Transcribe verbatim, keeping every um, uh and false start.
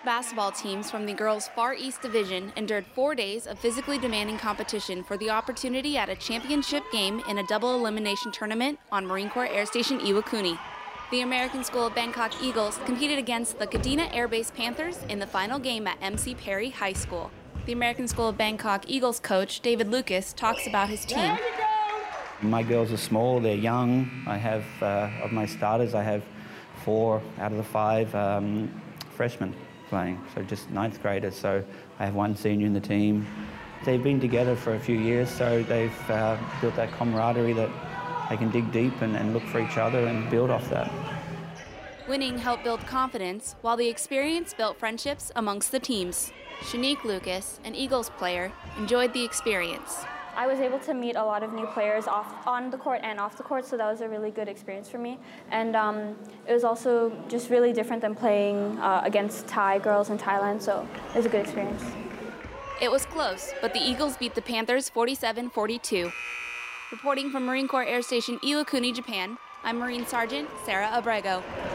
basketball teams from the girls' Far East Division endured four days of physically demanding competition for the opportunity at a championship game in a double elimination tournament on Marine Corps Air Station Iwakuni. The American School of Bangkok Eagles competed against the Kadena Air Base Panthers in the final game at M C Perry High School. The American School of Bangkok Eagles coach, David Lucas, talks about his team. My girls are small, they're young. I have, uh, of my starters, I have four out of the five um, freshmen playing, so just ninth graders. So I have one senior in the team. They've been together for a few years, so they've uh, built that camaraderie that they can dig deep and, and look for each other and build off that. Winning helped build confidence, while the experience built friendships amongst the teams. Shanique Lucas, an Eagles player, enjoyed the experience. I was able to meet a lot of new players off, on the court and off the court, so that was a really good experience for me. And um, it was also just really different than playing uh, against Thai girls in Thailand, so it was a good experience. It was close, but the Eagles beat the Panthers forty-seven forty-two. Reporting from Marine Corps Air Station Iwakuni, Japan, I'm Marine Sergeant Sarah Abrego.